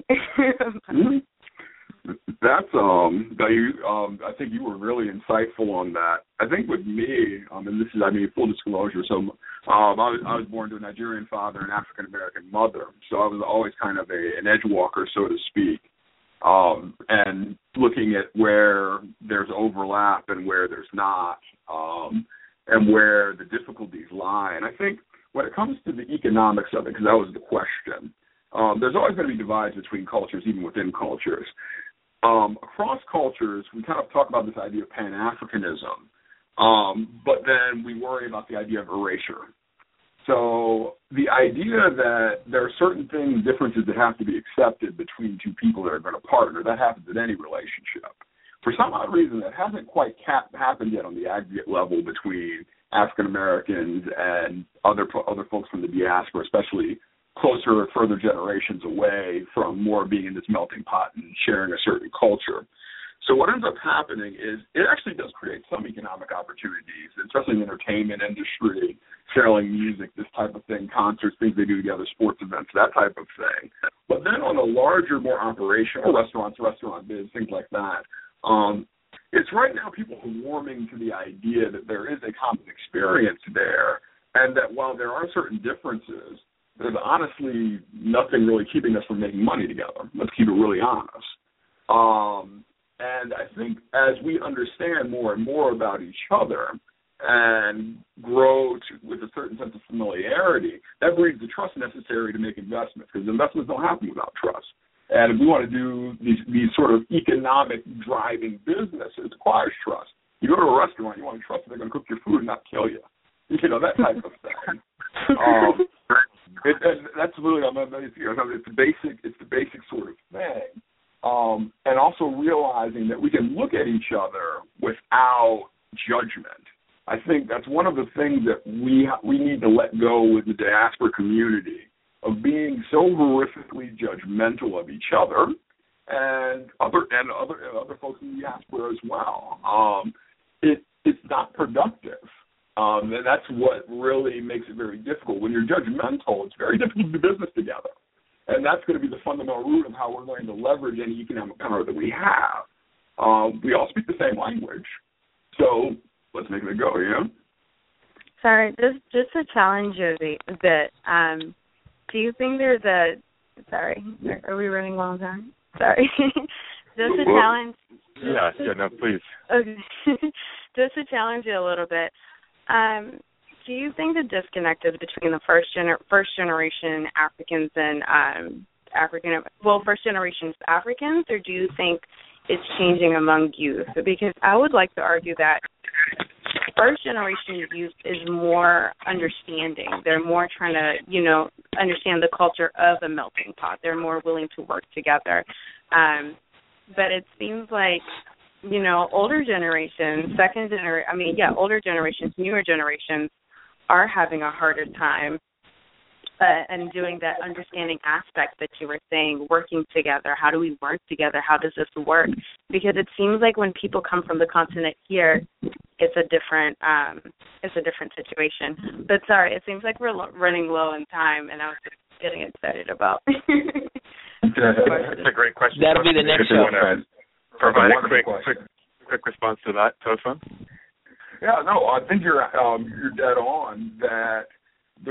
That's I think you were really insightful on that. I think with me, and this is full disclosure. So I was born to a Nigerian father and African American mother, so I was always kind of an edge walker, so to speak, and looking at where there's overlap and where there's not, and where the difficulties lie. And I think when it comes to the economics of it, because that was the question, there's always going to be divides between cultures, even within cultures. Across cultures, we kind of talk about this idea of Pan-Africanism, but then we worry about the idea of erasure. So the idea that there are certain differences that have to be accepted between two people that are going to partner, that happens in any relationship. For some odd reason, that hasn't quite happened yet on the aggregate level between African Americans and other folks from the diaspora, especially closer or further generations away from more being in this melting pot and sharing a certain culture. So what ends up happening is it actually does create some economic opportunities, especially in the entertainment industry, selling music, this type of thing, concerts, things they do together, sports events, that type of thing. But then on a larger, more operational, restaurant biz, things like that, it's right now people are warming to the idea that there is a common experience there, and that while there are certain differences, there's honestly nothing really keeping us from making money together. Let's keep it really honest. And I think as we understand more and more about each other and grow with a certain sense of familiarity, that breeds the trust necessary to make investments, because investments don't happen without trust. And if we want to do these sort of economic driving businesses, it requires trust. You go to a restaurant, you want to trust that they're going to cook your food and not kill you. That type of thing. That's really, it's the basic sort of thing. And also realizing that we can look at each other without judgment. I think that's one of the things that we need to let go with the diaspora community of being so horrifically judgmental of each other and other folks in the diaspora as well. It's not productive. And that's what really makes it very difficult. When you're judgmental, it's very difficult to do business together. And that's going to be the fundamental root of how we're going to leverage any economic power that we have. We all speak the same language. So let's make it a go, yeah? Sorry, just to challenge you a bit, do you think there's sorry, are we running long time? Sorry. Just to challenge. Yeah, no, please. Okay. Just to challenge you a little bit, do you think the disconnect is between the first generation Africans and first generation Africans, or do you think it's changing among youth? Because I would like to argue that first generation youth is more understanding. They're more trying to, understand the culture of a melting pot. They're more willing to work together. But it seems like, older generations, older generations, newer generations are having a harder time and doing that understanding aspect that you were saying, working together. How do we work together? How does this work? Because it seems like when people come from the continent here, it's a different situation. But sorry, it seems like we're running low in time, and I was just getting excited about. That's a great question. That'll be the next show. Provide a quick response to that, Tosin? Yeah, no, I think you're dead on that. The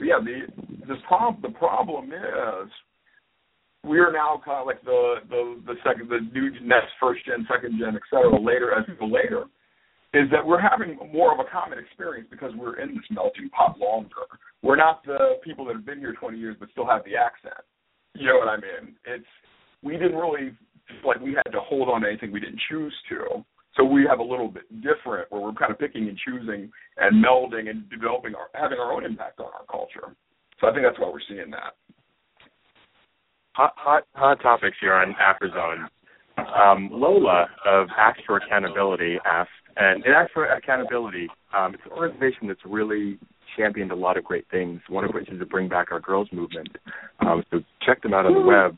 problem is we are now kind of like the new next first gen, second gen, et cetera, later, is that we're having more of a common experience because we're in this melting pot longer. We're not the people that have been here 20 years but still have the accent. You know what I mean? We didn't really feel like we had to hold on to anything we didn't choose to. So we have a little bit different where we're kind of picking and choosing and melding and developing, having our own impact on our culture. So I think that's why we're seeing that. Hot topics here on AfriZone. Lola of Acts for Accountability asked, and Acts for Accountability, it's an organization that's really championed a lot of great things, one of which is to bring back our girls movement. So check them out on the web.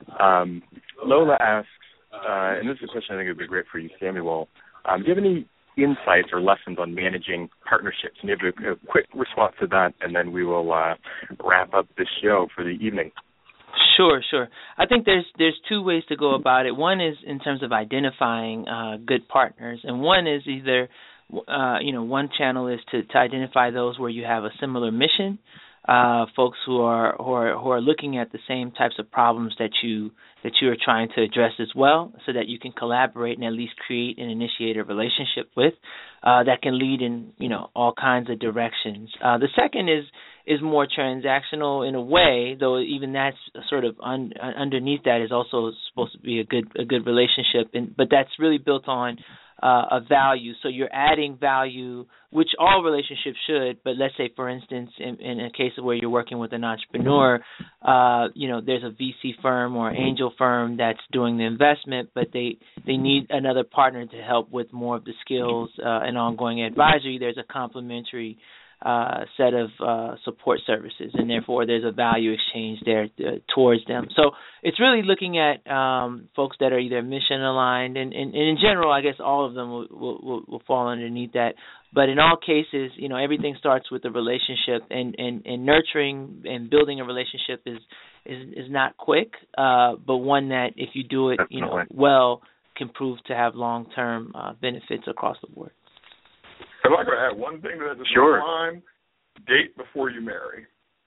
Lola asks, and this is a question I think would be great for you, Samuel. Do you have any insights or lessons on managing partnerships? And you have a quick response to that, and then we will wrap up the show for the evening. Sure. I think there's two ways to go about it. One is in terms of identifying good partners, and one is either one channel is to identify those where you have a similar mission, folks who are looking at the same types of problems that you are trying to address as well, so that you can collaborate and at least create and initiate a relationship with that can lead in all kinds of directions. The second is more transactional in a way, though even that's sort of underneath that is also supposed to be a good relationship, but that's really built on a value. So you're adding value, which all relationships should, but let's say, for instance, in a case of where you're working with an entrepreneur, there's a VC firm or angel firm that's doing the investment, but they need another partner to help with more of the skills and ongoing advisory. There's a complementary set of support services, and therefore there's a value exchange there towards them. So it's really looking at folks that are either mission aligned, and in general, I guess all of them will fall underneath that. But in all cases, everything starts with the relationship, and nurturing and building a relationship is not quick, but one that if you do it well can prove to have long-term benefits across the board. If I could add one thing to that, sure. Time, date before you marry.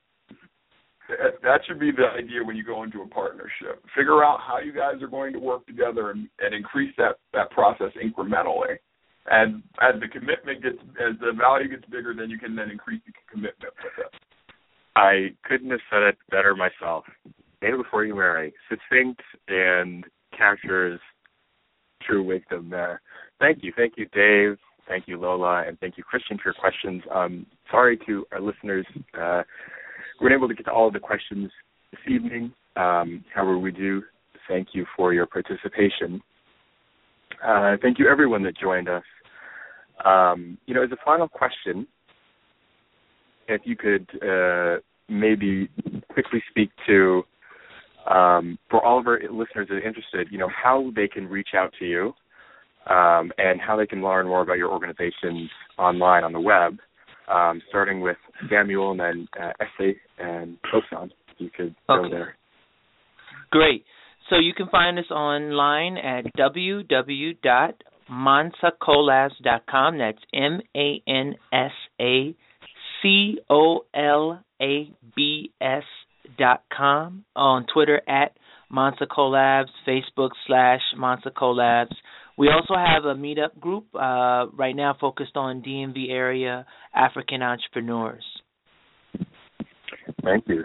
That should be the idea when you go into a partnership. Figure out how you guys are going to work together and increase that process incrementally. And as the value gets bigger, then you can then increase the commitment with it. I couldn't have said it better myself. Date before you marry. Succinct and captures true wisdom there. Thank you, Dave. Thank you, Lola, and thank you, Christian, for your questions. Sorry to our listeners. We weren't able to get to all of the questions this evening. However, we do thank you for your participation. Thank you, everyone that joined us. As a final question, if you could maybe quickly speak to, for all of our listeners that are interested, how they can reach out to you and how they can learn more about your organizations online on the web, starting with Samuel and then Essay and Tosan. If you could go there. Great. So you can find us online at www.mansacolabs.com. That's MANSACOLABS.com. On Twitter at Mansa Collabs, Facebook /Mansa Collabs. We also have a meetup group right now focused on DMV area African entrepreneurs. Thank you.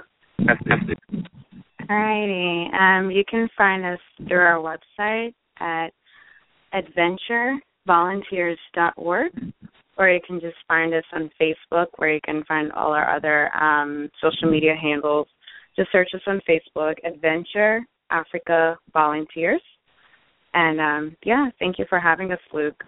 Alrighty. You can find us through our website at adventurevolunteers.org, or you can just find us on Facebook, where you can find all our other social media handles. Just search us on Facebook, Adventure Africa Volunteers. And, thank you for having us, Luke.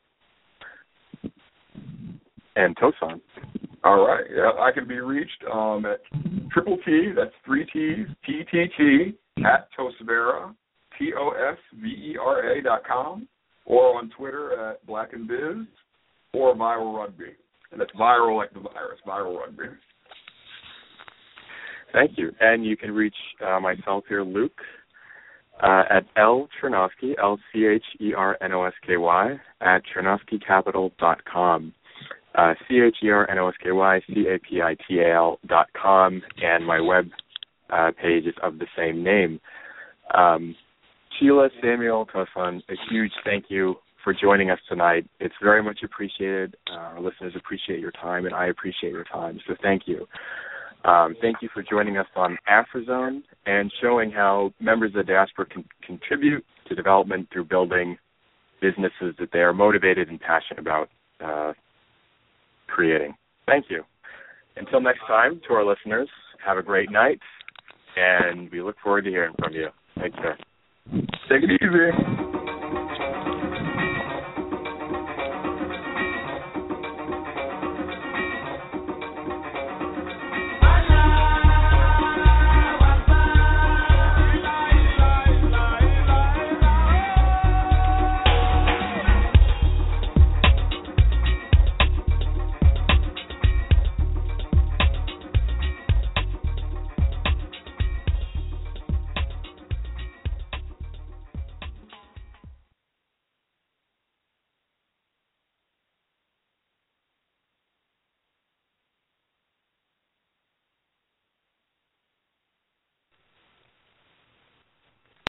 And Tosan. All right. Yeah, I can be reached at T, that's 3 T's, TTT, at Tosvera, TOSVERA.com, or on Twitter at Black and Biz, or Viral Rugby. And that's viral like the virus, Viral Rugby. Thank you. And you can reach myself here, Luke, at L. Chernosky, LCHERNOSKY, at ChernoskyCapital.com. ChernoskyCapital.com, and my web page is of the same name. Sheila, Samuel, Tosan, a huge thank you for joining us tonight. It's very much appreciated. Our listeners appreciate your time, and I appreciate your time, so thank you. Thank you for joining us on AfriZone and showing how members of the diaspora can contribute to development through building businesses that they are motivated and passionate about creating. Thank you. Until next time, to our listeners, have a great night, and we look forward to hearing from you. Take care. Take it easy.